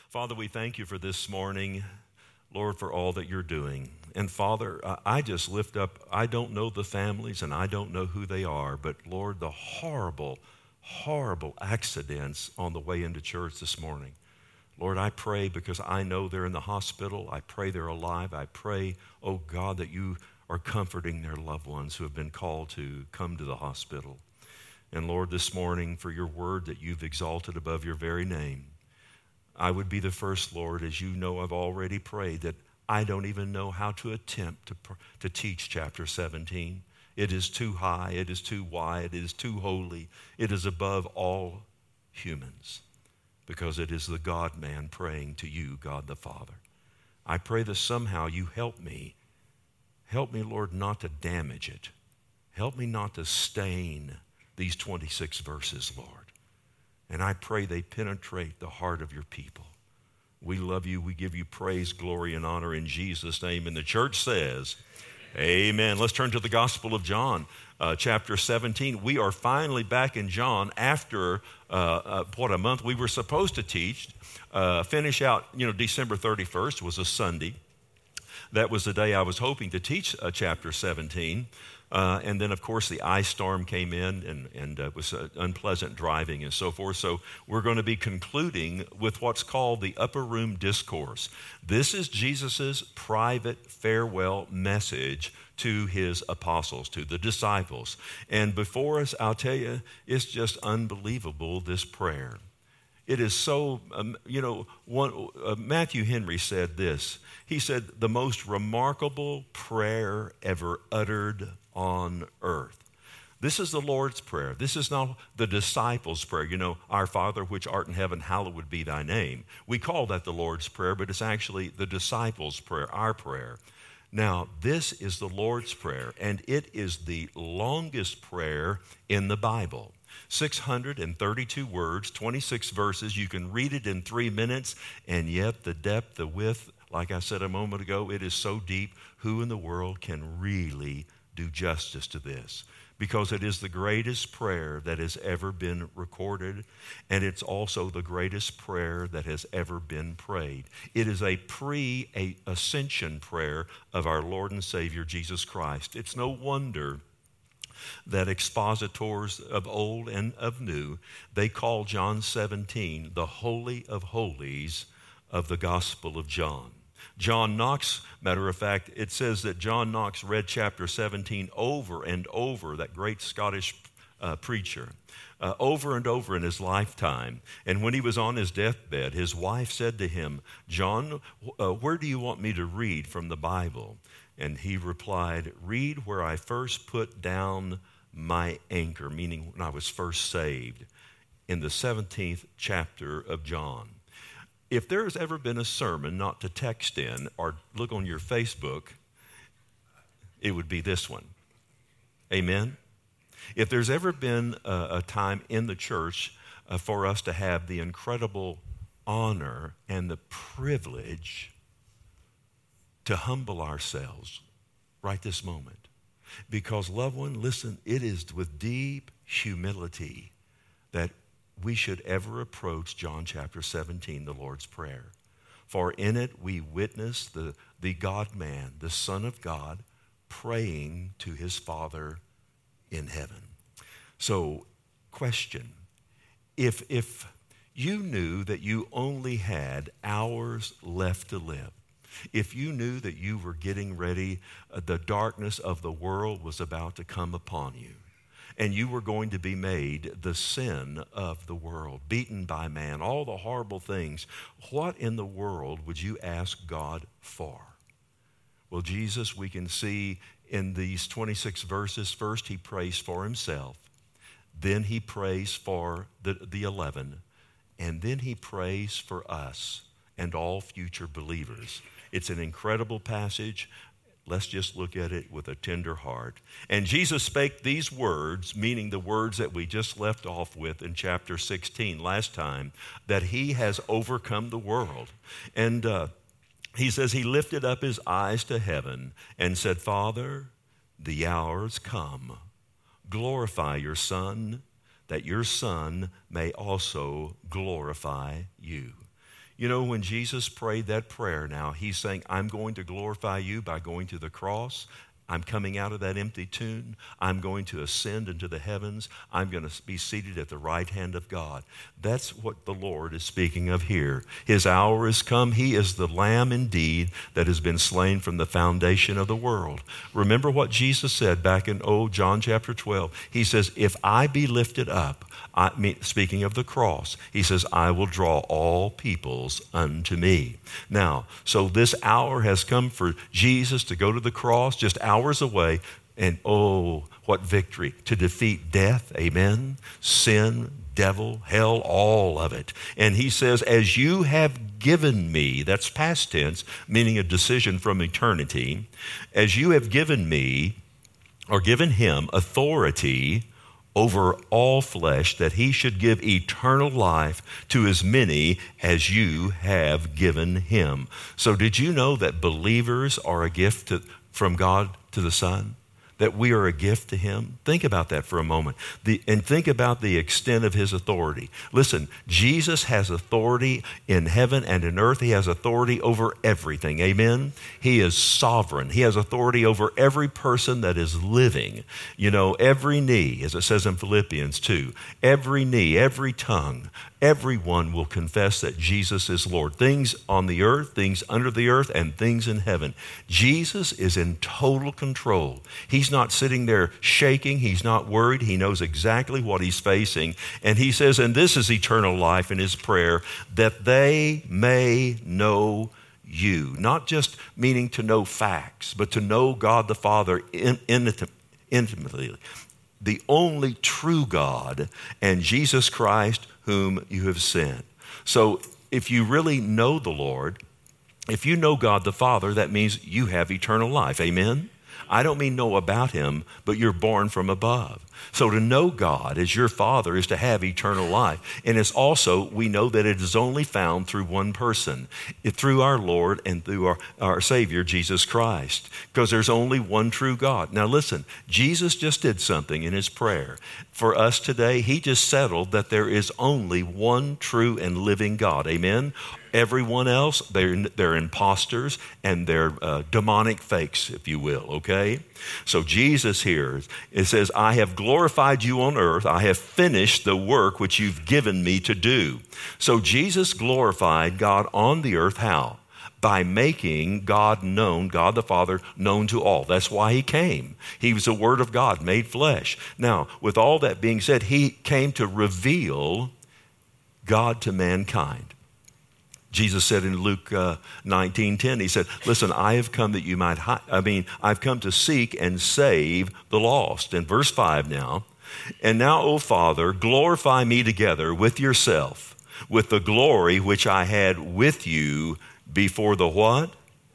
Father, we thank you for this morning, Lord, for all that you're doing. And Father, I just lift up, I don't know the families and I don't know who they are, but Lord, the horrible, horrible accidents on the way into church this morning. Lord, I pray because I know they're in the hospital. I pray they're alive. I pray, oh God, that you are comforting their loved ones who have been called to come to the hospital. And Lord, this morning, for your word that you've exalted above your very name, I would be the first, Lord, as you know I've already prayed, that I don't even know how to attempt to teach chapter 17. It is too high, it is too wide, it is too holy, it is above all humans, because it is the God-man praying to you, God the Father. I pray that somehow you help me. Help me, Lord, not to damage it. Help me not to stain these 26 verses, Lord. And I pray they penetrate the heart of your people. We love you. We give you praise, glory, and honor in Jesus' name. And the church says, amen. Let's turn to the Gospel of John, chapter 17. We are finally back in John after, a month we were supposed to teach. Finish out, December 31st was a Sunday. That was the day I was hoping to teach chapter 17. And then, of course, the ice storm came in and it was unpleasant driving and so forth. So we're going to be concluding with what's called the Upper Room Discourse. This is Jesus' private farewell message to his apostles, to the disciples. And before us, I'll tell you, it's just unbelievable, this prayer. It is so, Matthew Henry said this. He said, the most remarkable prayer ever uttered on earth. This is the Lord's Prayer. This is not the disciples' prayer. Our Father which art in heaven, hallowed be thy name. We call that the Lord's Prayer, but it's actually the disciples' prayer, our prayer. Now, this is the Lord's Prayer, and it is the longest prayer in the Bible. 632 words, 26 verses. You can read it in 3 minutes, and yet the depth, the width, like I said a moment ago, it is so deep. Who in the world can really do justice to this? Because it is the greatest prayer that has ever been recorded, and it's also the greatest prayer that has ever been prayed. It is a pre-ascension prayer of our Lord and Savior, Jesus Christ. It's no wonder that expositors of old and of new, they call John 17 the Holy of Holies of the Gospel of John. John Knox, matter of fact, it says that John Knox read chapter 17 over and over, that great Scottish preacher, over and over in his lifetime. And when he was on his deathbed, his wife said to him, John, where do you want me to read from the Bible? And he replied, read where I first put down my anchor, meaning when I was first saved, in the 17th chapter of John. If there has ever been a sermon not to text in or look on your Facebook, it would be this one. Amen? If there's ever been a time in the church for us to have the incredible honor and the privilege to humble ourselves right this moment. Because, loved one, listen, it is with deep humility that we should ever approach John chapter 17, the Lord's Prayer. For in it we witness the God-man, the Son of God, praying to his Father in heaven. So, question, if you knew that you only had hours left to live, if you knew that you were getting ready, the darkness of the world was about to come upon you, and you were going to be made the sin of the world, beaten by man, all the horrible things, what in the world would you ask God for? Well, Jesus, we can see in these 26 verses, first he prays for himself, then he prays for the 11, and then he prays for us and all future believers. It's an incredible passage. Let's just look at it with a tender heart. And Jesus spake these words, meaning the words that we just left off with in chapter 16 last time, that he has overcome the world. And he says he lifted up his eyes to heaven and said, Father, the hour's come. Glorify your Son, that your Son may also glorify you. You know, when Jesus prayed that prayer now, he's saying, I'm going to glorify you by going to the cross. I'm coming out of that empty tomb. I'm going to ascend into the heavens. I'm going to be seated at the right hand of God. That's what the Lord is speaking of here. His hour is come. He is the Lamb indeed that has been slain from the foundation of the world. Remember what Jesus said back in John chapter 12. He says, if I be lifted up, speaking of the cross, he says, I will draw all peoples unto me. Now, so this hour has come for Jesus to go to the cross just hours away, and oh, what victory to defeat death, amen, sin, devil, hell, all of it. And he says, as you have given me, that's past tense, meaning a decision from eternity, as you have given me, or given him authority over all flesh, that he should give eternal life to as many as you have given him. So did you know that believers are a gift from God to the Son? That we are a gift to him? Think about that for a moment. And think about the extent of his authority. Listen, Jesus has authority in heaven and in earth. He has authority over everything. Amen? He is sovereign. He has authority over every person that is living. You know, every knee, as it says in Philippians 2, every knee, every tongue, everyone will confess that Jesus is Lord. Things on the earth, things under the earth, and things in heaven. Jesus is in total control. He's not sitting there shaking. He's not worried. He knows exactly what he's facing. And he says, and this is eternal life in his prayer, that they may know you. Not just meaning to know facts, but to know God the Father intimately. The only true God and Jesus Christ whom you have sent. So if you really know the Lord, if you know God the Father, that means you have eternal life. Amen? I don't mean know about him, but you're born from above. So to know God as your Father is to have eternal life. And it's also, we know that it is only found through one person, through our Lord and through our Savior, Jesus Christ, because there's only one true God. Now listen, Jesus just did something in his prayer. For us today, he just settled that there is only one true and living God. Amen? Everyone else, they're imposters and they're demonic fakes, if you will, okay? So Jesus here, it says, I have glorified you on earth. I have finished the work which you've given me to do. So Jesus glorified God on the earth. How? By making God known, God the Father, known to all. That's why he came. He was the Word of God made flesh. Now, with all that being said, he came to reveal God to mankind. Jesus said in Luke 19:10, he said, listen, I have come that you might, I've come to seek and save the lost. In verse 5 now, and now, O Father, glorify me together with yourself, with the glory which I had with you before the what?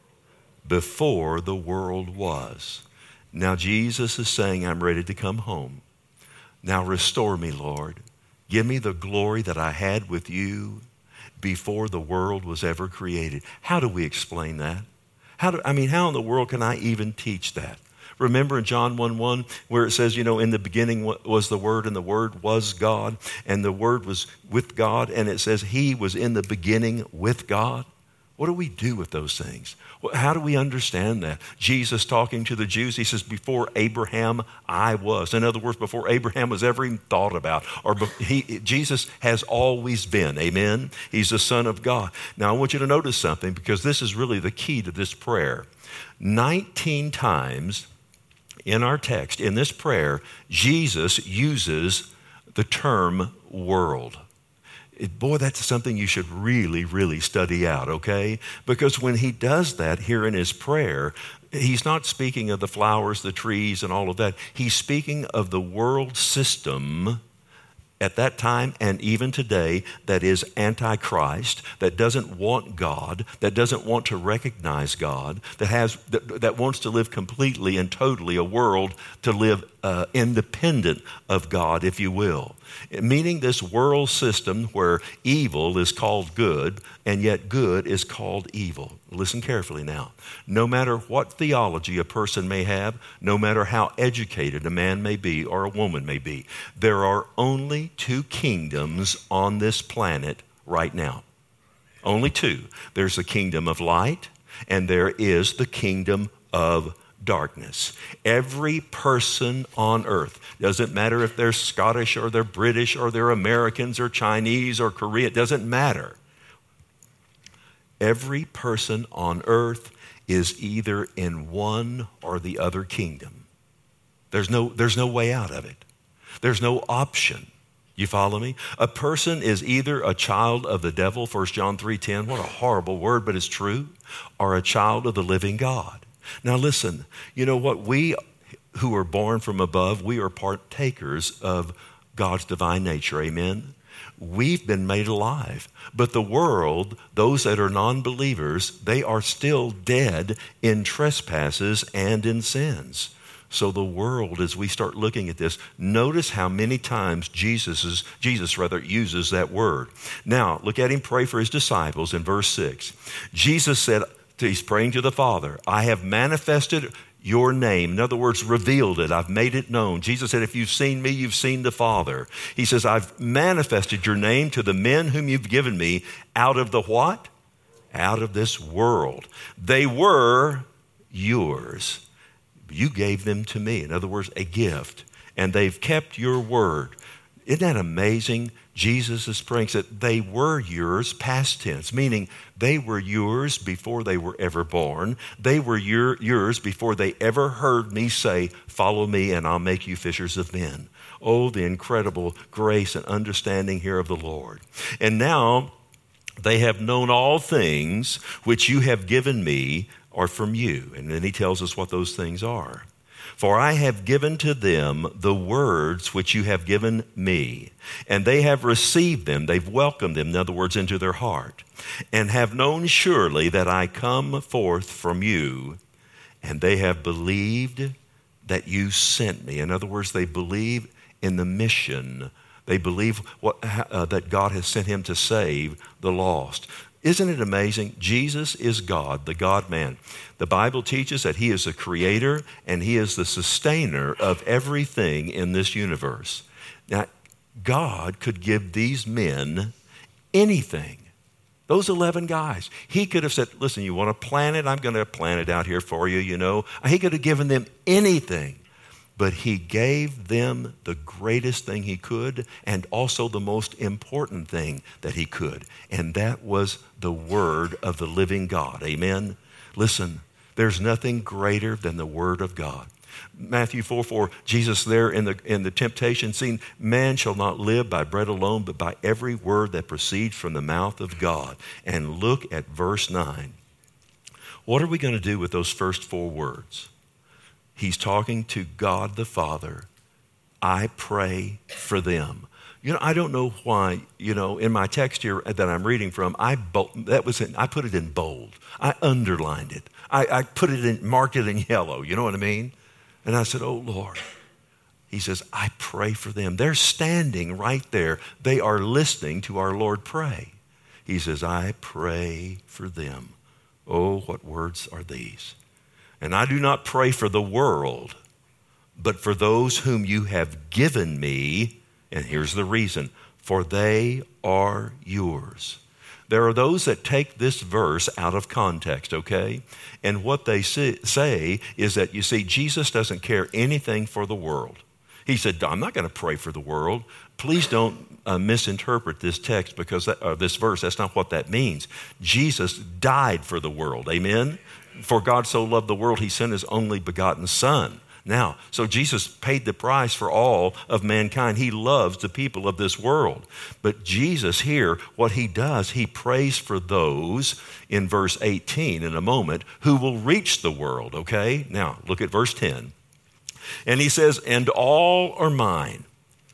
Before the world was. Now Jesus is saying, I'm ready to come home. Now restore me, Lord. Give me the glory that I had with you before the world was ever created. How do we explain that? How in the world can I even teach that? Remember in John 1:1 where it says, in the beginning was the Word, and the Word was God, and the Word was with God, and it says he was in the beginning with God. What do we do with those things? How do we understand that? Jesus talking to the Jews, he says, before Abraham, I was. In other words, before Abraham was ever even thought about. Jesus has always been, amen? He's the Son of God. Now, I want you to notice something, because this is really the key to this prayer. 19 times in our text, in this prayer, Jesus uses the term world. Boy, that's something you should really, really study out, okay? Because when he does that here in his prayer, he's not speaking of the flowers, the trees, and all of that. He's speaking of the world system at that time and even today that is antichrist, that doesn't want God, that doesn't want to recognize God, that wants to live completely and totally a world to live independent of God, if you will. Meaning this world system where evil is called good and yet good is called evil. Listen carefully now. No matter what theology a person may have, no matter how educated a man may be or a woman may be, there are only two kingdoms on this planet right now. Only two. There's the kingdom of light, and there is the kingdom of darkness. Every person on earth, doesn't matter if they're Scottish or they're British or they're Americans or Chinese or Korean, it doesn't matter. Every person on earth is either in one or the other kingdom. There's no way out of it. There's no option. You follow me? A person is either a child of the devil, 1 John 3:10, what a horrible word, but it's true, or a child of the living God. Now listen, you know what? We who are born from above, we are partakers of God's divine nature, amen? We've been made alive. But the world, those that are non-believers, they are still dead in trespasses and in sins. So the world, as we start looking at this, notice how many times Jesus uses that word. Now, look at him pray for his disciples in verse 6. Jesus said, he's praying to the Father, I have manifested your name. In other words, revealed it. I've made it known. Jesus said, if you've seen me, you've seen the Father. He says, I've manifested your name to the men whom you've given me out of the what? Out of this world. They were yours. You gave them to me. In other words, a gift. And they've kept your word. Isn't that amazing? Jesus is praying that they were yours, past tense, meaning they were yours before they were ever born. They were yours before they ever heard me say, follow me and I'll make you fishers of men. Oh, the incredible grace and understanding here of the Lord. And now they have known all things which you have given me are from you. And then he tells us what those things are. For I have given to them the words which you have given me, and they have received them, they've welcomed them, in other words, into their heart, and have known surely that I come forth from you, and they have believed that you sent me. In other words, they believe in the mission. They believe that God has sent him to save the lost. Isn't it amazing? Jesus is God, the God-man. The Bible teaches that he is the creator and he is the sustainer of everything in this universe. Now, God could give these men anything. Those 11 guys. He could have said, listen, you want a planet? I'm going to plant it out here for you, you know. He could have given them anything. But he gave them the greatest thing he could and also the most important thing that he could. And that was the word of the living God. Amen? Listen, there's nothing greater than the word of God. Matthew 4:4, Jesus there in the temptation scene, man shall not live by bread alone, but by every word that proceeds from the mouth of God. And look at verse 9. What are we going to do with those first 4 words? He's talking to God the Father. I pray for them. You know, I don't know why, you know, in my text here that I'm reading from, I put it in bold. I underlined it. I marked it in yellow. You know what I mean? And I said, oh, Lord. He says, I pray for them. They're standing right there. They are listening to our Lord pray. He says, I pray for them. Oh, what words are these? And I do not pray for the world, but for those whom you have given me. And here's the reason, for they are yours. There are those that take this verse out of context, okay? And what they say is that, you see, Jesus doesn't care anything for the world. He said, I'm not going to pray for the world. Please don't misinterpret this text because this verse. That's not what that means. Jesus died for the world, amen? For God so loved the world, he sent his only begotten Son. Now, so Jesus paid the price for all of mankind. He loves the people of this world. But Jesus here, what he does, he prays for those, in verse 18 in a moment, who will reach the world, okay? Now, look at verse 10. And he says, and all are mine,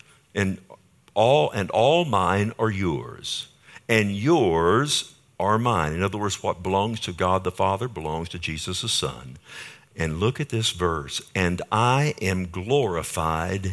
and all mine are yours, and yours are mine. In other words, what belongs to God the Father belongs to Jesus the Son. And look at this verse, and I am glorified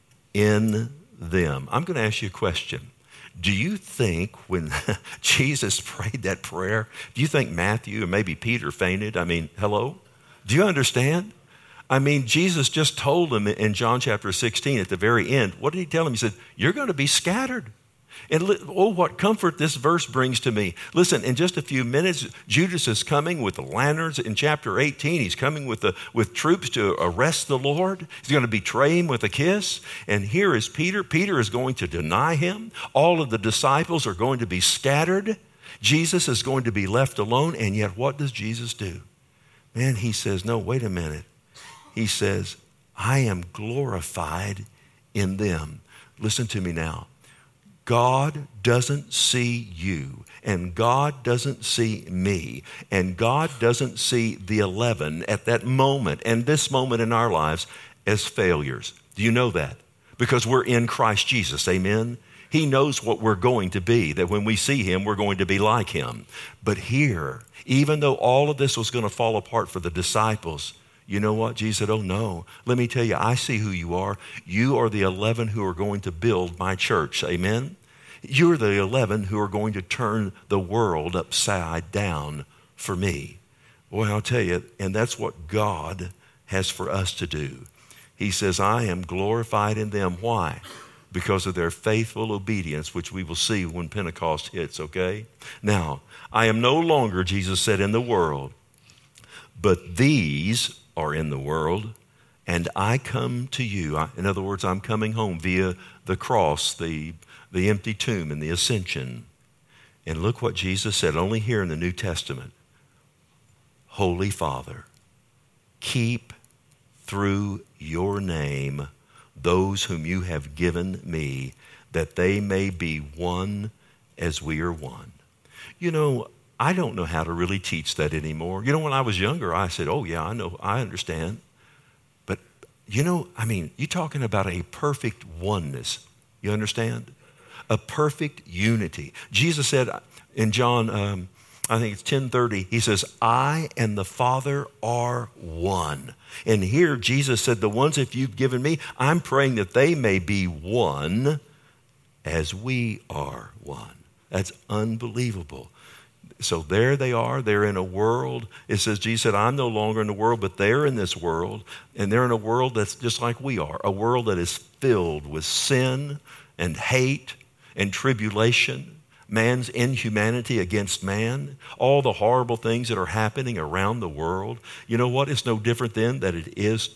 in them. I'm going to ask you a question. Do you think when Jesus prayed that prayer, do you think Matthew or maybe Peter fainted? I mean, hello? Do you understand? I mean, Jesus just told them in John chapter 16 at the very end, what did he tell them? He said, you're going to be scattered. And oh, what comfort this verse brings to me. Listen, in just a few minutes, Judas is coming with the lanterns in chapter 18. He's coming with troops to arrest the Lord. He's going to betray him with a kiss. And here is Peter. Peter is going to deny him. All of the disciples are going to be scattered. Jesus is going to be left alone. And yet what does Jesus do? Man, he says, no, wait a minute. He says, I am glorified in them. Listen to me now. God doesn't see you, and God doesn't see me, and God doesn't see the 11 at that moment and this moment in our lives as failures. Do you know that? Because we're in Christ Jesus, amen? He knows what we're going to be, that when we see him, we're going to be like him. But here, even though all of this was going to fall apart for the disciples, you know what? Jesus said, oh no, let me tell you, I see who you are. You are the 11 who are going to build my church. Amen? You're the 11 who are going to turn the world upside down for me. Boy, I'll tell you, and that's what God has for us to do. He says, I am glorified in them. Why? Because of their faithful obedience, which we will see when Pentecost hits, okay? Now, I am no longer, Jesus said, in the world, but these are in the world, and I come to you. In other words, I'm coming home via the cross, the empty tomb, and the ascension. And look what Jesus said, only here in the New Testament. Holy Father, keep through your name those whom you have given me, that they may be one as we are one. You know, I don't know how to really teach that anymore. You know, when I was younger, I said, oh yeah, I know, I understand. But, you know, I mean, you're talking about a perfect oneness. You understand? A perfect unity. Jesus said in John, I think it's 10:30, he says, I and the Father are one. And here Jesus said, the ones that you've given me, I'm praying that they may be one as we are one. That's unbelievable. So there they are. They're in a world. It says, Jesus said, I'm no longer in the world, but they're in this world. And they're in a world that's just like we are, a world that is filled with sin and hate and tribulation, man's inhumanity against man, all the horrible things that are happening around the world. You know what? It's no different then than it is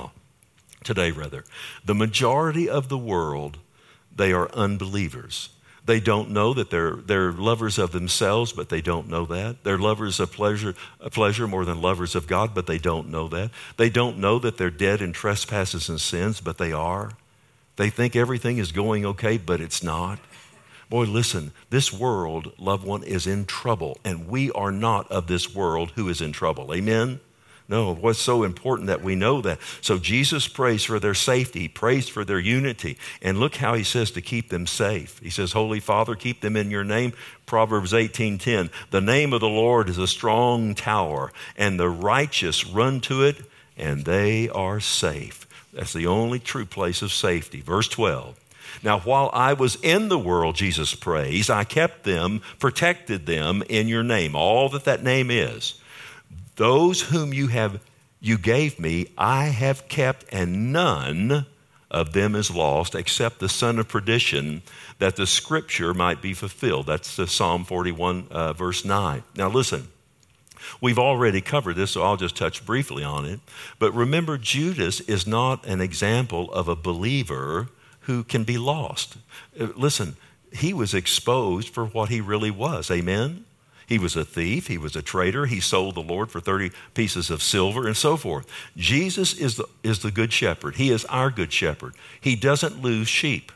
today. The majority of the world, they are unbelievers. They don't know that they're lovers of themselves, but they don't know that. They're lovers of pleasure more than lovers of God, but they don't know that. They don't know that they're dead in trespasses and sins, but they are. They think everything is going okay, but it's not. Boy, listen, this world, loved one, is in trouble, and we are not of this world who is in trouble. Amen? No, what's so important that we know that. So Jesus prays for their safety. He prays for their unity. And look how he says to keep them safe. He says, Holy Father, keep them in your name. Proverbs 18:10, the name of the Lord is a strong tower, and the righteous run to it, and they are safe. That's the only true place of safety. Verse 12. Now, while I was in the world, Jesus prays, I kept them, protected them in your name, all that name is. Those whom you gave me, I have kept, and none of them is lost except the son of perdition, that the scripture might be fulfilled. That's Psalm 41, verse 9. Now listen, we've already covered this, so I'll just touch briefly on it. But remember, Judas is not an example of a believer who can be lost. Listen, he was exposed for what he really was. Amen? He was a thief. He was a traitor. He sold the Lord for 30 pieces of silver and so forth. Jesus is the good shepherd. He is our good shepherd. He doesn't lose sheep.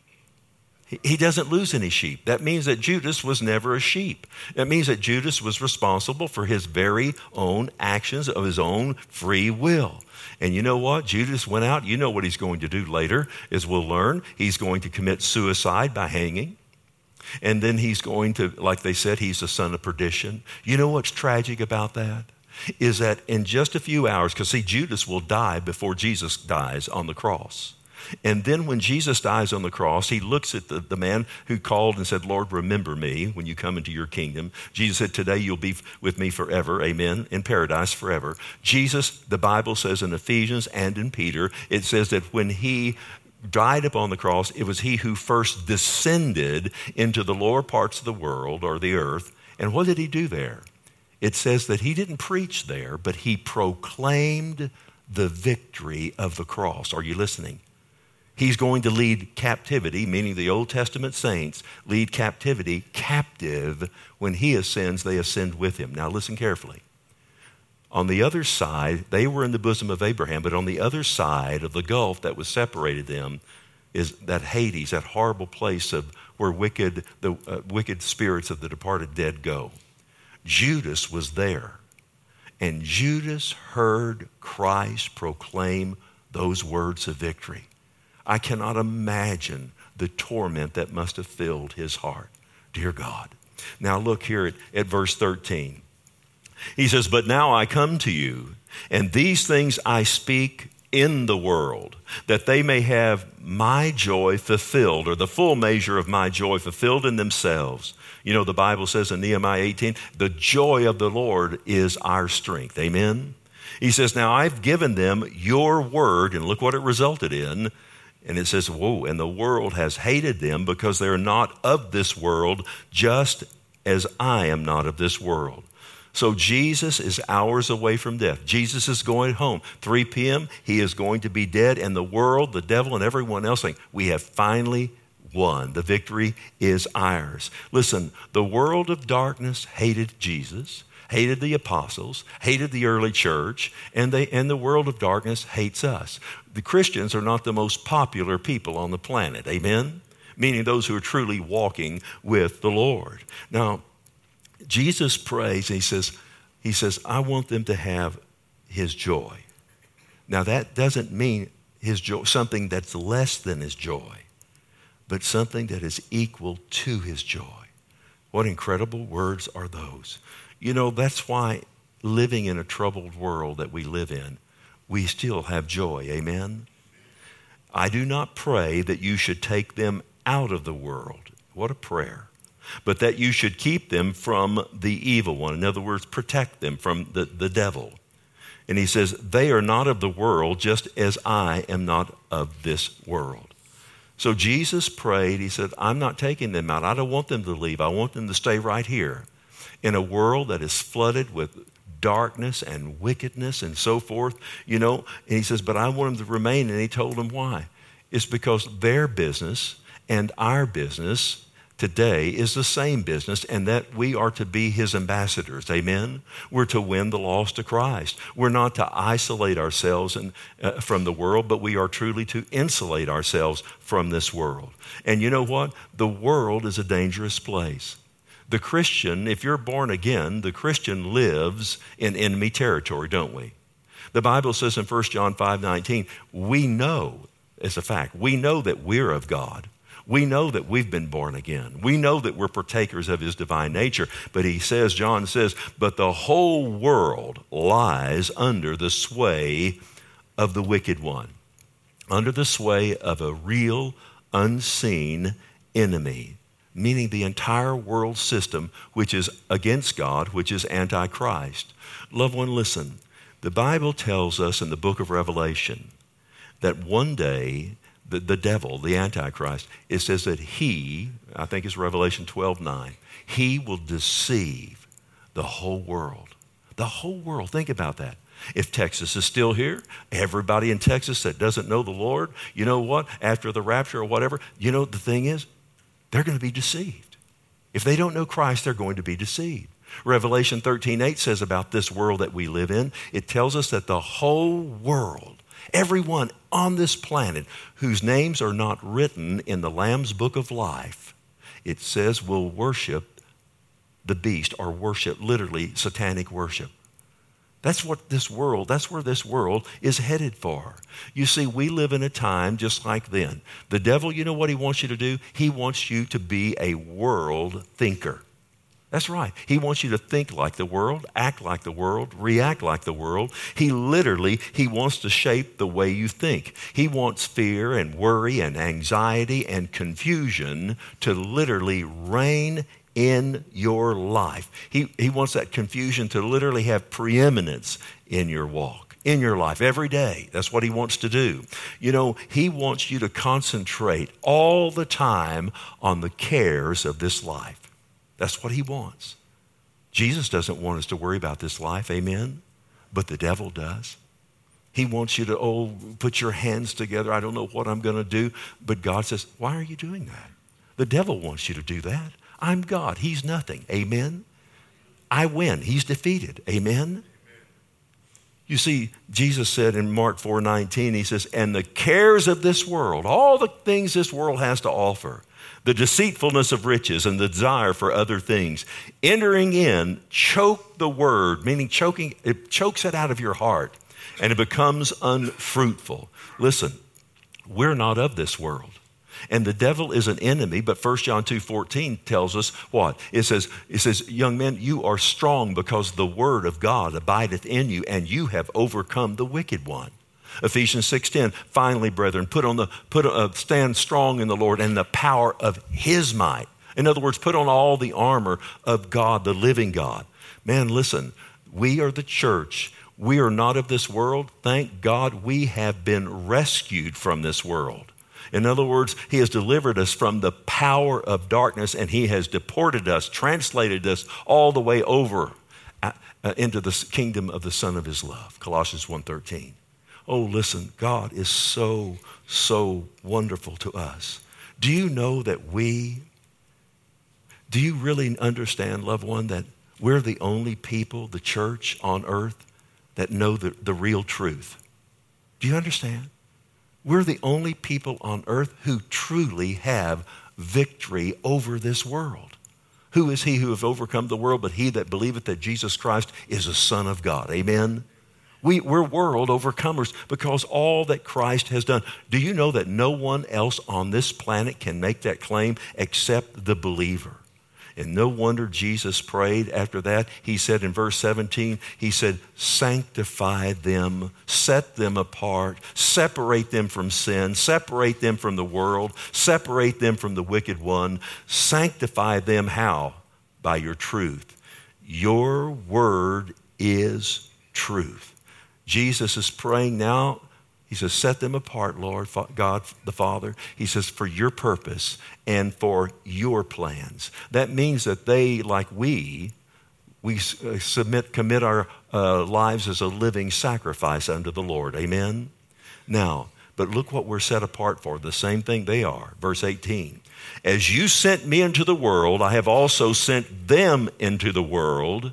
He doesn't lose any sheep. That means that Judas was never a sheep. That means that Judas was responsible for his very own actions of his own free will. And you know what? Judas went out. You know what he's going to do later, as we'll learn. He's going to commit suicide by hanging. And then he's going to, like they said, he's the son of perdition. You know what's tragic about that? Is that in just a few hours, because see, Judas will die before Jesus dies on the cross. And then when Jesus dies on the cross, he looks at the man who called and said, Lord, remember me when you come into your kingdom. Jesus said, today you'll be with me forever, amen, in paradise forever. Jesus, the Bible says in Ephesians and in Peter, it says that when he died upon the cross. It was he who first descended into the lower parts of the world or the earth. And what did he do there? It says that he didn't preach there, but he proclaimed the victory of the cross. Are you listening? He's going to lead captivity, meaning the Old Testament saints lead captivity captive. When he ascends, they ascend with him. Now listen carefully. On the other side, they were in the bosom of Abraham, but on the other side of the gulf that was separated them is that Hades, that horrible place of where the wicked spirits of the departed dead go. Judas was there, and Judas heard Christ proclaim those words of victory. I cannot imagine the torment that must have filled his heart. Dear God. Now look here at verse 13. He says, but now I come to you, and these things I speak in the world, that they may have my joy fulfilled, or the full measure of my joy fulfilled in themselves. You know, the Bible says in Nehemiah 18, the joy of the Lord is our strength. Amen? He says, now I've given them your word, and look what it resulted in. And it says, whoa, and the world has hated them because they're not of this world, just as I am not of this world. So Jesus is hours away from death. Jesus is going home. 3 p.m., he is going to be dead, and the world, the devil, and everyone else saying, we have finally won. The victory is ours. Listen, the world of darkness hated Jesus, hated the apostles, hated the early church, and the world of darkness hates us. The Christians are not the most popular people on the planet, amen? Meaning those who are truly walking with the Lord. Now, Jesus prays, and he says, I want them to have his joy. Now, that doesn't mean his joy, something that's less than his joy, but something that is equal to his joy. What incredible words are those? You know, that's why living in a troubled world that we live in, we still have joy. Amen? I do not pray that you should take them out of the world. What a prayer. But that you should keep them from the evil one. In other words, protect them from the devil. And he says, they are not of the world, just as I am not of this world. So Jesus prayed, he said, I'm not taking them out. I don't want them to leave. I want them to stay right here in a world that is flooded with darkness and wickedness and so forth, you know. And he says, but I want them to remain. And he told them why. It's because their business and our business today is the same business, and that we are to be his ambassadors. Amen? We're to win the lost to Christ. We're not to isolate ourselves from the world, but we are truly to insulate ourselves from this world. And you know what? The world is a dangerous place. The Christian, if you're born again, the Christian lives in enemy territory, don't we? The Bible says in 1 John 5:19, we know, as a fact, we know that we're of God. We know that we've been born again. We know that we're partakers of his divine nature. But he says, John says, but the whole world lies under the sway of the wicked one, under the sway of a real, unseen enemy, meaning the entire world system, which is against God, which is antichrist. Loved one, listen. The Bible tells us in the book of Revelation that one day the devil, the Antichrist, it says that he, I think it's Revelation 12:9, he will deceive the whole world. The whole world. Think about that. If Texas is still here, everybody in Texas that doesn't know the Lord, you know what? After the rapture or whatever, you know the thing is, they're going to be deceived. If they don't know Christ, they're going to be deceived. Revelation 13:8 says about this world that we live in, it tells us that the whole world, everyone on this planet whose names are not written in the Lamb's book of life, it says will worship the beast, or worship, literally satanic worship. That's where this world is headed for. You see, we live in a time just like then. The devil, you know what he wants you to do? He wants you to be a world thinker. That's right. He wants you to think like the world, act like the world, react like the world. He wants to shape the way you think. He wants fear and worry and anxiety and confusion to literally reign in your life. He wants that confusion to literally have preeminence in your walk. in your life every day. That's what he wants to do. You know, he wants you to concentrate all the time on the cares of this life. That's what he wants. Jesus doesn't want us to worry about this life, amen? But the devil does. He wants you to, put your hands together. I don't know what I'm going to do. But God says, why are you doing that? The devil wants you to do that. I'm God. He's nothing. Amen? I win. He's defeated. Amen? You see, Jesus said in Mark 4:19, he says, and the cares of this world, all the things this world has to offer, the deceitfulness of riches and the desire for other things, entering in, choke the word, meaning choking, it chokes it out of your heart and it becomes unfruitful. Listen, we're not of this world. And the devil is an enemy, but 1 John 2:14 tells us what? It says, young men, you are strong because the word of God abideth in you, and you have overcome the wicked one. Ephesians 6:10, finally, brethren, stand strong in the Lord and the power of his might. In other words, put on all the armor of God, the living God. Man, listen, we are the church. We are not of this world. Thank God we have been rescued from this world. In other words, he has delivered us from the power of darkness, and he has deported us, translated us all the way over into the kingdom of the Son of his love, Colossians 1:13. Oh, listen, God is so, so wonderful to us. Do you know that do you really understand, loved one, that we're the only people, the church on earth, that know the real truth? Do you understand? We're the only people on earth who truly have victory over this world. Who is he who hath overcome the world but he that believeth that Jesus Christ is a Son of God? Amen? We're world overcomers because all that Christ has done. Do you know that no one else on this planet can make that claim except the believer? And no wonder Jesus prayed after that. He said in verse 17, he said, sanctify them, set them apart, separate them from sin, separate them from the world, separate them from the wicked one. Sanctify them how? By your truth. Your word is truth. Jesus is praying now. He says, set them apart, Lord, God the Father. He says, for your purpose and for your plans. That means that they, like we commit our lives as a living sacrifice unto the Lord. Amen? Now, but look what we're set apart for. The same thing they are. Verse 18. As you sent me into the world, I have also sent them into the world.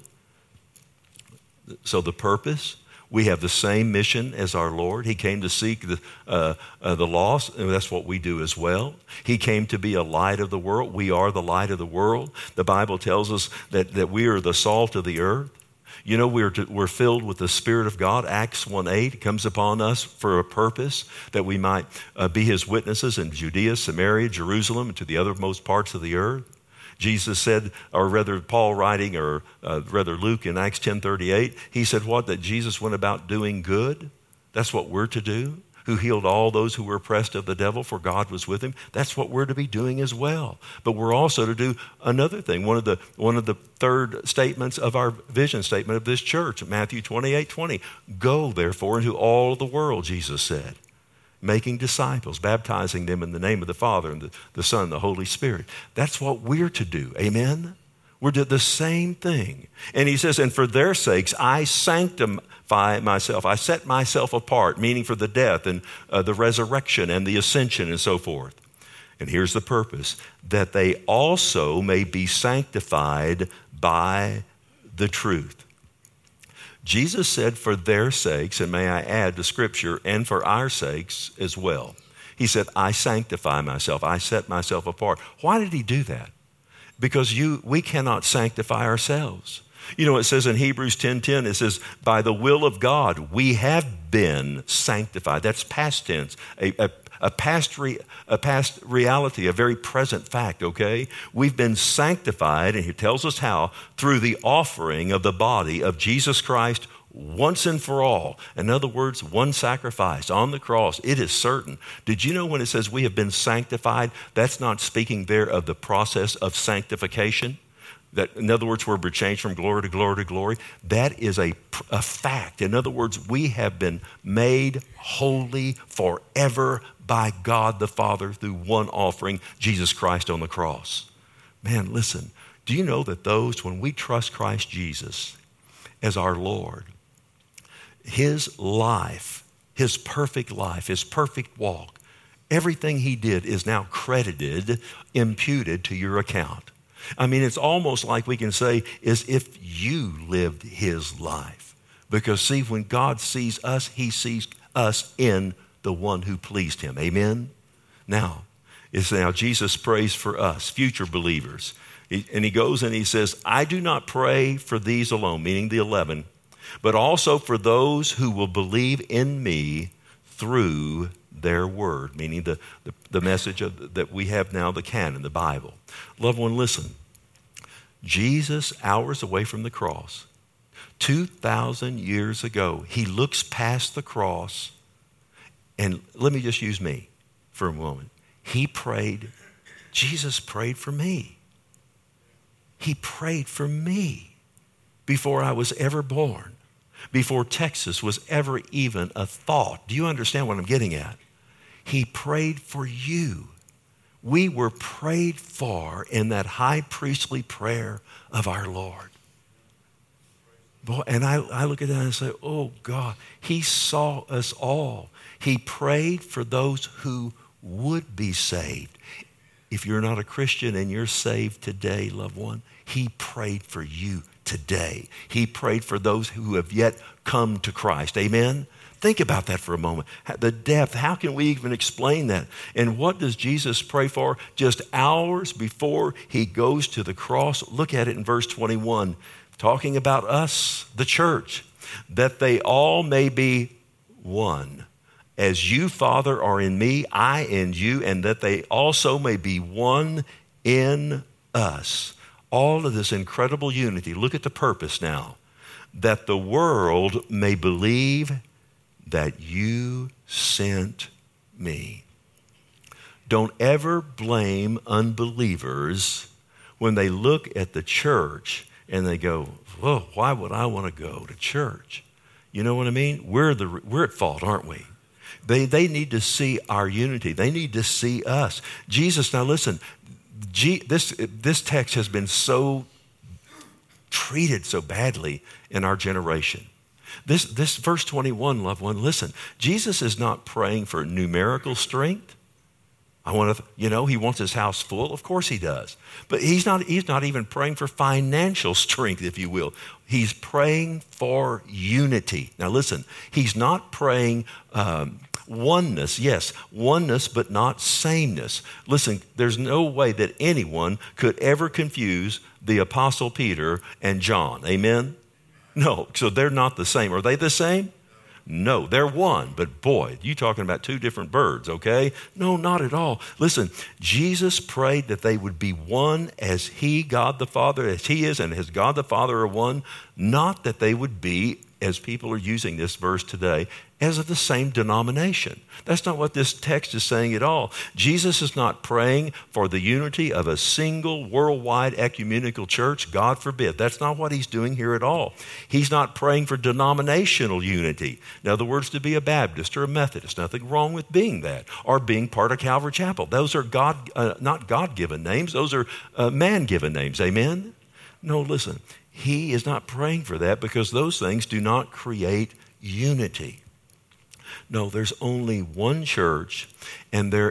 So the purpose, we have the same mission as our Lord. He came to seek the lost, and that's what we do as well. He came to be a light of the world. We are the light of the world. The Bible tells us that we are the salt of the earth. You know, we're filled with the Spirit of God. Acts 1:8 comes upon us for a purpose, that we might be his witnesses in Judea, Samaria, Jerusalem, and to the othermost parts of the earth. Jesus said, or rather Paul writing, or rather Luke in Acts 10:38, he said what? That Jesus went about doing good. That's what we're to do. Who healed all those who were oppressed of the devil, for God was with him. That's what we're to be doing as well. But we're also to do another thing. One of the third statements of our vision statement of this church, Matthew 28:20. Go therefore into all the world, Jesus said, making disciples, baptizing them in the name of the Father and the Son and the Holy Spirit. That's what we're to do. Amen? We're to do the same thing. And he says, and for their sakes, I sanctify myself. I set myself apart, meaning for the death and the resurrection and the ascension and so forth. And here's the purpose, that they also may be sanctified by the truth. Jesus said for their sakes, and may I add to Scripture, and for our sakes as well. He said, I sanctify myself. I set myself apart. Why did he do that? Because we cannot sanctify ourselves. You know, it says in Hebrews 10:10, it says, by the will of God, we have been sanctified. That's past tense, a past reality, a very present fact, okay? We've been sanctified, and he tells us how, through the offering of the body of Jesus Christ once and for all. In other words, one sacrifice on the cross. It is certain. Did you know when it says we have been sanctified, that's not speaking there of the process of sanctification? That, in other words, where we're changed from glory to glory to glory, that is a fact. In other words, we have been made holy forever by God the Father through one offering, Jesus Christ on the cross. Man, listen, do you know that when we trust Christ Jesus as our Lord, his life, his perfect life, his perfect walk, everything he did is now credited, imputed to your account. I mean, it's almost like we can say as if you lived his life. Because see, when God sees us, he sees us in the one who pleased him. Amen? Now Jesus prays for us, future believers. And he goes and he says, I do not pray for these alone, meaning the 11, but also for those who will believe in me through their word, meaning the message that we have now, the canon, the Bible. Loved one, listen. Jesus, hours away from the cross, 2,000 years ago, he looks past the cross, and let me just use me for a moment. Jesus prayed for me. He prayed for me before I was ever born, before Texas was ever even a thought. Do you understand what I'm getting at? He prayed for you. We were prayed for in that high priestly prayer of our Lord. Boy, and I look at that and say, oh God, he saw us all. He prayed for those who would be saved. If you're not a Christian and you're saved today, loved one, he prayed for you today. He prayed for those who have yet come to Christ. Amen? Think about that for a moment. The depth, how can we even explain that? And what does Jesus pray for just hours before he goes to the cross? Look at it in verse 21, talking about us, the church, that they all may be one. As you, Father, are in me, I in you, and that they also may be one in us. All of this incredible unity. Look at the purpose now. That the world may believe that you sent me. Don't ever blame unbelievers when they look at the church and they go, whoa, why would I want to go to church? You know what I mean? We're at fault, aren't we? They need to see our unity. They need to see us. Jesus, now listen, this text has been so treated so badly in our generation. This verse 21, loved one, listen, Jesus is not praying for numerical strength. He wants his house full. Of course he does. But he's not even praying for financial strength, if you will. He's praying for unity. Now listen, he's not praying oneness. Yes, oneness, but not sameness. Listen, there's no way that anyone could ever confuse the Apostle Peter and John. Amen? No, so they're not the same. Are they the same? No, they're one. But boy, you're talking about two different birds, okay? No, not at all. Listen, Jesus prayed that they would be one as he, God the Father, as he is, and as God the Father are one. Not that they would be, as people are using this verse today, as of the same denomination. That's not what this text is saying at all. Jesus is not praying for the unity of a single worldwide ecumenical church. God forbid. That's not what he's doing here at all. He's not praying for denominational unity. In other words, to be a Baptist or a Methodist. Nothing wrong with being that. Or being part of Calvary Chapel. Those are not God-given names. Those are man-given names. Amen? No, listen. He is not praying for that because those things do not create unity. No, there's only one church, and there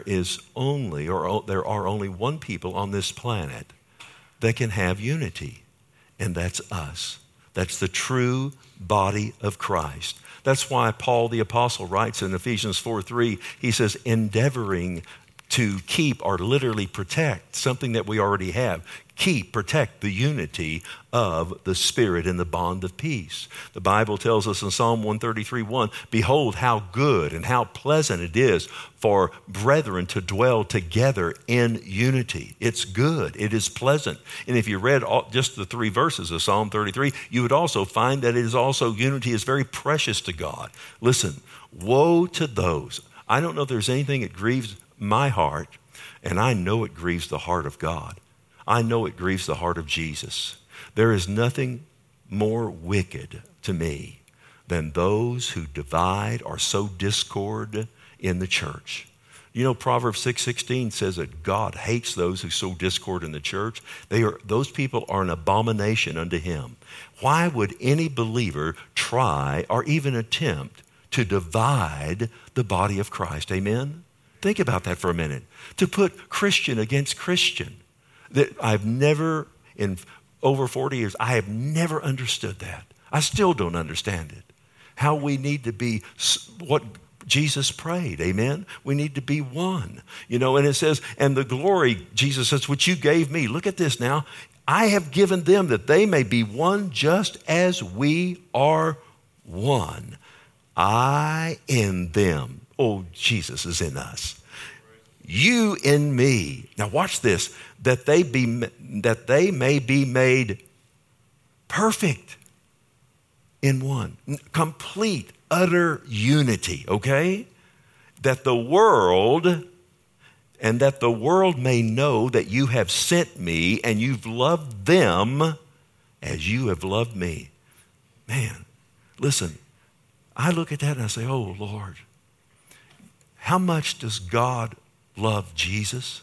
are only one people on this planet that can have unity, and that's us. That's the true body of Christ. That's why Paul the Apostle writes in Ephesians 4:3, he says, endeavoring to keep or literally protect something that we already have. Protect the unity of the Spirit in the bond of peace. The Bible tells us in Psalm 133:1, behold how good and how pleasant it is for brethren to dwell together in unity. It's good. It is pleasant. And if you read just the 3 verses of Psalm 33, you would also find that it is also unity is very precious to God. Listen, woe to those. I don't know if there's anything that grieves my heart, and I know it grieves the heart of God. I know it grieves the heart of Jesus. There is nothing more wicked to me than those who divide or sow discord in the church. You know, Proverbs 6:16 says that God hates those who sow discord in the church. Those people are an abomination unto him. Why would any believer try or even attempt to divide the body of Christ? Amen? Think about that for a minute. To put Christian against Christian. That I've never, in over 40 years, I have never understood that. I still don't understand it. How we need to be what Jesus prayed, amen? We need to be one. You know, and it says, and the glory, Jesus says, which you gave me. Look at this now. I have given them that they may be one just as we are one. I in them. Oh, Jesus is in us. You in me. Now watch this. That they may be made perfect in one. Complete, utter unity, okay? That the world may know that you have sent me and you've loved them as you have loved me. Man, listen, I look at that and I say, oh, Lord, how much does God love Jesus?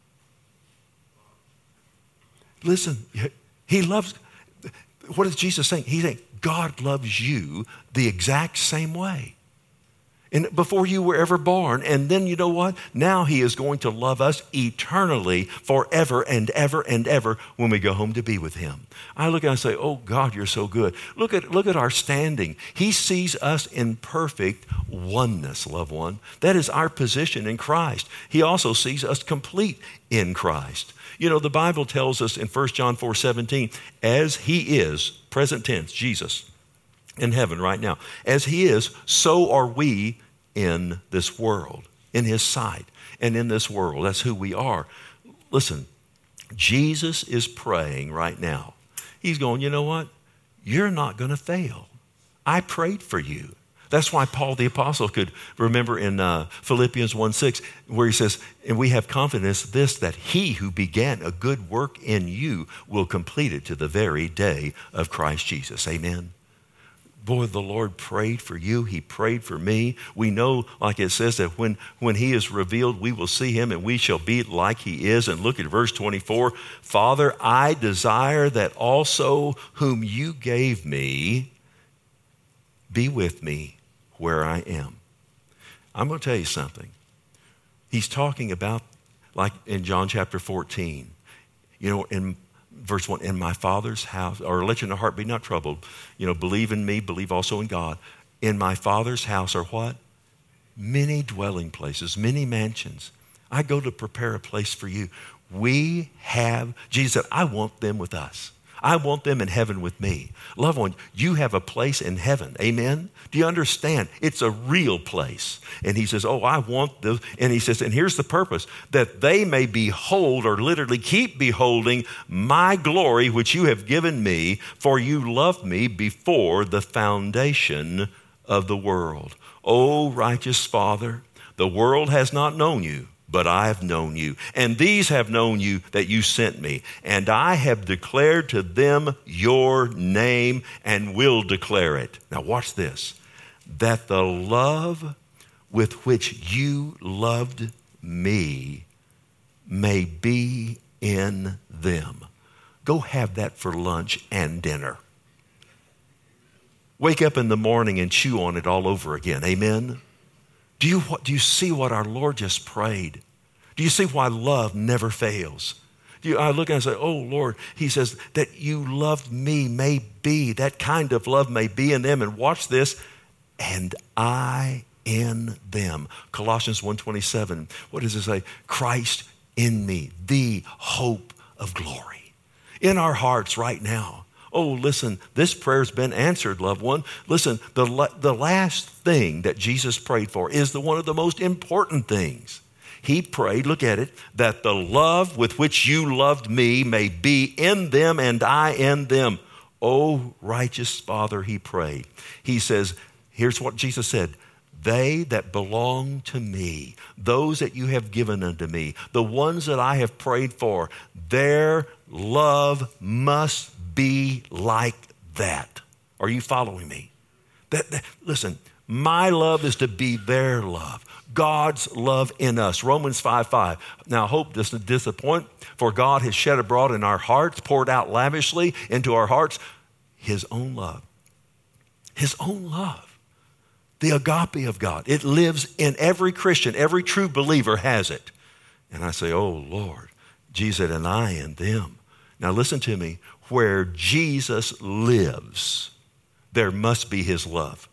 Listen, he loves, what is Jesus saying? He's saying, God loves you the exact same way. And before you were ever born. And then you know what? Now he is going to love us eternally forever and ever and ever when we go home to be with him. I look and I say, oh God, you're so good. Look at our standing. He sees us in perfect oneness, loved one. That is our position in Christ. He also sees us complete in Christ. You know, the Bible tells us in 1 John 4:17, as he is, present tense, Jesus, in heaven right now. As he is, so are we in this world, in his sight, and in this world. That's who we are. Listen, Jesus is praying right now. He's going, you know what? You're not going to fail. I prayed for you. That's why Paul the Apostle could remember in Philippians 1:6, where he says, and we have confidence this, that he who began a good work in you will complete it to the very day of Christ Jesus. Amen. Boy, the Lord prayed for you. He prayed for me. We know, like it says, that when he is revealed, we will see him and we shall be like he is. And look at verse 24. Father, I desire that also whom you gave me be with me where I am. I'm going to tell you something. He's talking about, like in John chapter 14, you know, in verse 1, in my Father's house, or let your heart be not troubled. You know, believe in me, believe also in God. In my Father's house are what? Many dwelling places, many mansions. I go to prepare a place for you. We have, Jesus said, I want them with us. I want them in heaven with me. Loved one, you have a place in heaven. Amen? Do you understand? It's a real place. And he says, oh, I want this. And he says, and here's the purpose, that they may behold, or literally keep beholding, my glory, which you have given me, for you loved me before the foundation of the world. O righteous Father, the world has not known you, but I have known you. And these have known you that you sent me. And I have declared to them your name and will declare it. Now watch this. That the love with which you loved me may be in them. Go have that for lunch and dinner. Wake up in the morning and chew on it all over again. Amen? Do you see what our Lord just prayed? Do you see why love never fails? I look and I say, oh, Lord, he says that you loved me may be, that kind of love may be in them. And watch this, and I in them. Colossians 1:27, what does it say? Christ in me, the hope of glory. In our hearts right now. Oh, listen, this prayer's been answered, loved one. Listen, the last thing that Jesus prayed for is one of the most important things. He prayed, look at it, that the love with which you loved me may be in them and I in them. Oh, righteous Father, he prayed. He says, here's what Jesus said. They that belong to me, those that you have given unto me, the ones that I have prayed for, their love must be like that. Are you following me? Listen, my love is to be their love. God's love in us. Romans 5:5. Now hope doesn't disappoint, for God has shed abroad in our hearts, poured out lavishly into our hearts, his own love. His own love. The agape of God. It lives in every Christian. Every true believer has it. And I say, oh Lord, Jesus and I in them. Now listen to me. Where Jesus lives, there must be his love.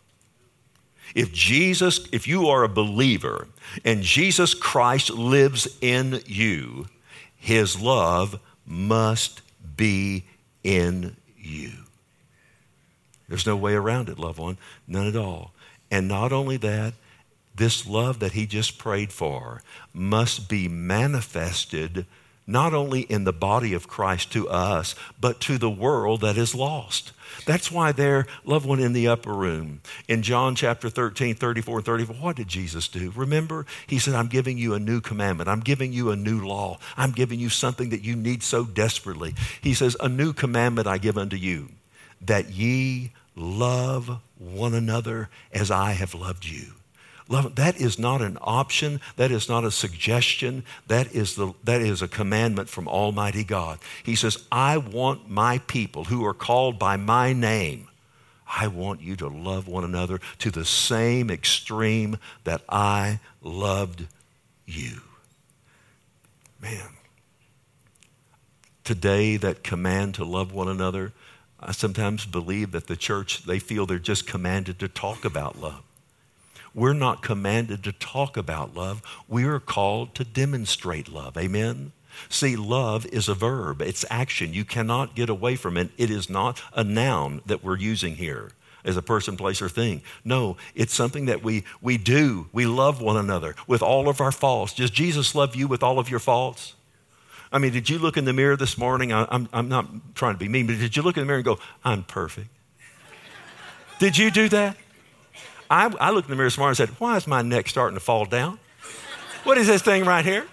If you are a believer and Jesus Christ lives in you, his love must be in you. There's no way around it, loved one. None at all. And not only that, this love that he just prayed for must be manifested not only in the body of Christ to us, but to the world that is lost. That's why there, loved one, in the upper room, in John chapter 13, 34 and 34, what did Jesus do? Remember, he said, I'm giving you a new commandment. I'm giving you a new law. I'm giving you something that you need so desperately. He says, a new commandment I give unto you, that ye love one another as I have loved you. Love, that is not an option. That is not a suggestion. That is a commandment from Almighty God. He says, I want my people who are called by my name, I want you to love one another to the same extreme that I loved you. Man, today that command to love one another, I sometimes believe that the church, they feel they're just commanded to talk about love. We're not commanded to talk about love. We are called to demonstrate love. Amen? See, love is a verb. It's action. You cannot get away from it. It is not a noun that we're using here as a person, place, or thing. No, it's something that we do. We love one another with all of our faults. Does Jesus love you with all of your faults? I mean, did you look in the mirror this morning? I'm not trying to be mean, but did you look in the mirror and go, I'm perfect? Did you do that? I looked in the mirror this morning and said, why is my neck starting to fall down? What is this thing right here?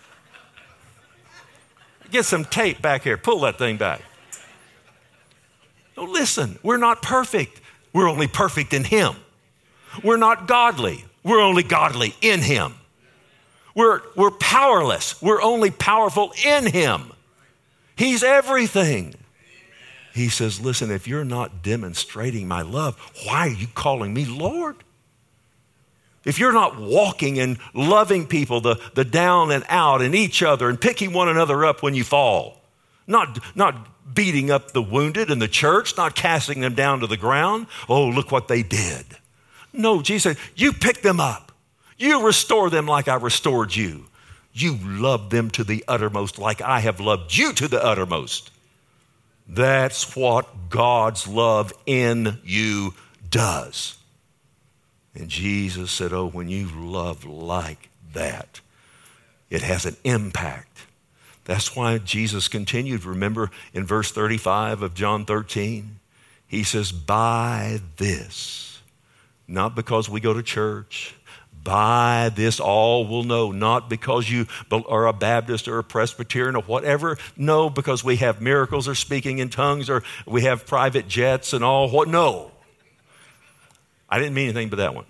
Get some tape back here. Pull that thing back. No, listen, we're not perfect. We're only perfect in him. We're not godly. We're only godly in him. We're powerless. We're only powerful in him. He's everything. He says, listen, if you're not demonstrating my love, why are you calling me Lord? If you're not walking and loving people, the down and out and each other and picking one another up when you fall, not beating up the wounded in the church, not casting them down to the ground. Oh, look what they did. No, Jesus said, you pick them up. You restore them like I restored you. You love them to the uttermost like I have loved you to the uttermost. That's what God's love in you does. And Jesus said, oh, when you love like that, it has an impact. That's why Jesus continued. Remember in verse 35 of John 13, he says, by this, not because we go to church, by this all will know, not because you are a Baptist or a Presbyterian or whatever. No, because we have miracles or speaking in tongues or we have private jets and all. What? No. I didn't mean anything but that one.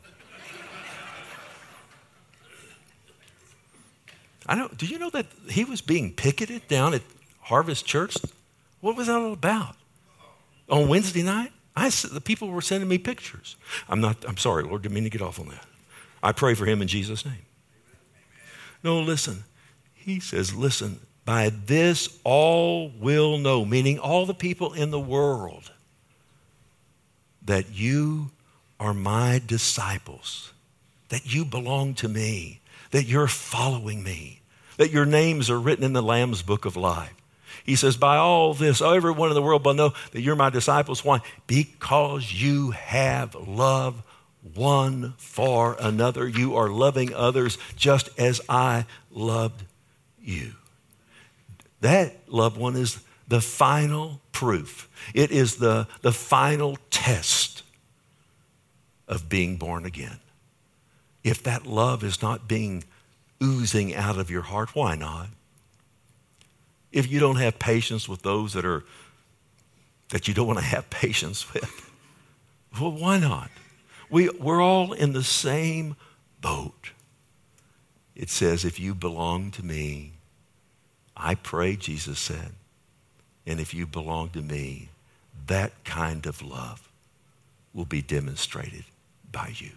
Do you know that he was being picketed down at Harvest Church? What was that all about? On Wednesday night? The people were sending me pictures. I'm sorry, Lord, didn't mean to get off on that. I pray for him in Jesus' name. No, listen. He says, listen, by this all will know, meaning all the people in the world, that you are my disciples, that you belong to me, that you're following me, that your names are written in the Lamb's book of life. He says, by all this, everyone in the world will know that you're my disciples. Why? Because you have love one for another. You are loving others just as I loved you. That, loved one, is the final proof. It is the final test of being born again. If that love is not being oozing out of your heart, why not? If you don't have patience with those that are that you don't want to have patience with? Well, why not? We're all in the same boat. It says, if you belong to me, I pray, Jesus said, and if you belong to me, that kind of love will be demonstrated by you.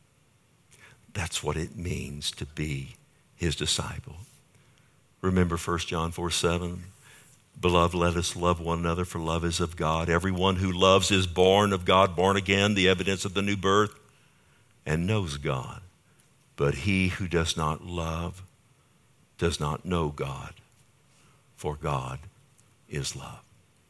That's what it means to be his disciple. Remember 1 John 4:7, beloved, let us love one another, for love is of God. Everyone who loves is born of God, born again, the evidence of the new birth, and knows God. But he who does not love does not know God, for God is love.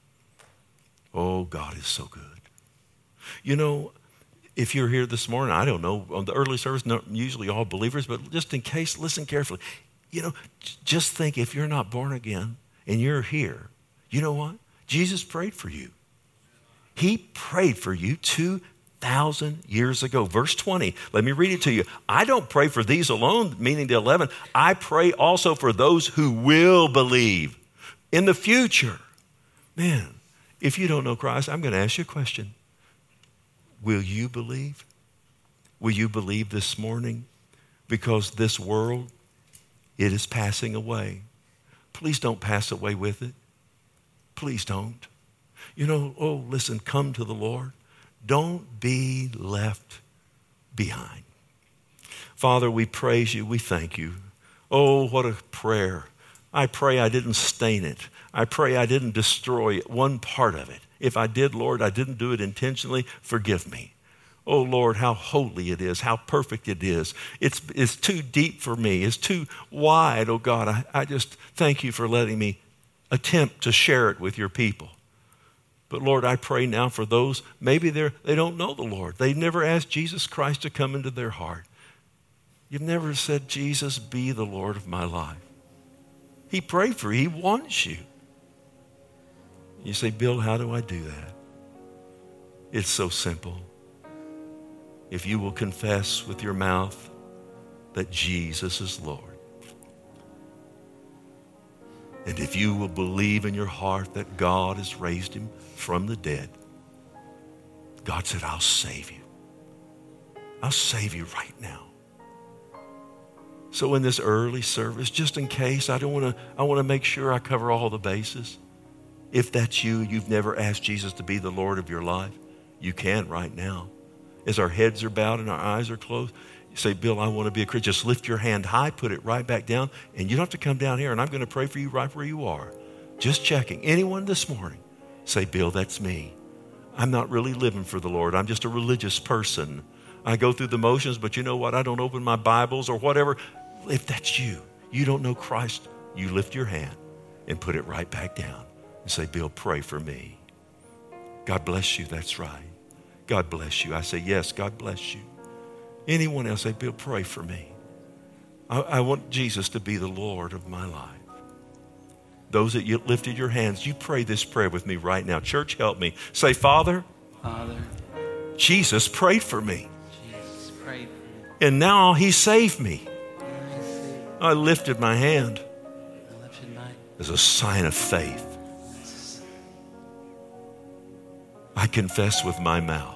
Oh, God is so good. You know, if you're here this morning, I don't know, on the early service, not usually all believers, but just in case, listen carefully. You know, just think, if you're not born again and you're here, you know what? Jesus prayed for you. He prayed for you 2,000 years ago. Verse 20, let me read it to you. I don't pray for these alone, meaning the 11. I pray also for those who will believe in the future. Man, if you don't know Christ, I'm going to ask you a question. Will you believe? Will you believe this morning? Because this world, it is passing away. Please don't pass away with it. Please don't. You know, oh, listen, come to the Lord. Don't be left behind. Father, we praise you. We thank you. Oh, what a prayer. I pray I didn't stain it. I pray I didn't destroy one part of it. If I did, Lord, I didn't do it intentionally. Forgive me. Oh, Lord, how holy it is, how perfect it is. It's too deep for me. It's too wide. Oh, God, I just thank you for letting me attempt to share it with your people. But, Lord, I pray now for those, maybe they don't know the Lord. They never asked Jesus Christ to come into their heart. You've never said, Jesus, be the Lord of my life. He prayed for you. He wants you. You say, Bill, how do I do that? It's so simple. If you will confess with your mouth that Jesus is Lord, and if you will believe in your heart that God has raised him from the dead, God said, I'll save you. I'll save you right now. So in this early service, just in case, I want to make sure I cover all the bases. If that's you, you've never asked Jesus to be the Lord of your life, you can right now. As our heads are bowed and our eyes are closed, you say, Bill, I want to be a Christian. Just lift your hand high, put it right back down, and you don't have to come down here, and I'm going to pray for you right where you are. Just checking. Anyone this morning, say, Bill, that's me. I'm not really living for the Lord. I'm just a religious person. I go through the motions, but you know what? I don't open my Bibles or whatever. If that's you, you don't know Christ, you lift your hand and put it right back down and say, Bill, pray for me. God bless you. That's right. God bless you. I say, yes, God bless you. Anyone else say, Bill, pray for me. I want Jesus to be the Lord of my life. Those that you lifted your hands, you pray this prayer with me right now. Church, help me. Say, Father, Jesus prayed for me. Jesus prayed for me. And now he saved me. I lifted my hand as a sign of faith. I confess with my mouth,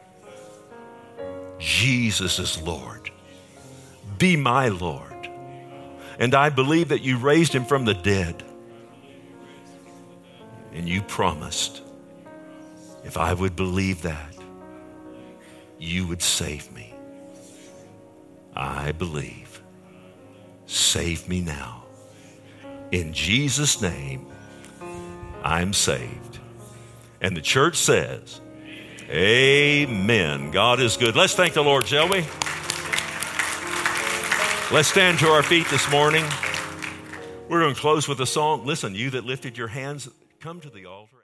Jesus is Lord. Be my Lord. And I believe that you raised him from the dead. And you promised, if I would believe that, you would save me. I believe. Save me now. In Jesus' name, I'm saved. And the church says, amen. God is good. Let's thank the Lord, shall we? Let's stand to our feet this morning. We're going to close with a song. Listen, you that lifted your hands, come to the altar.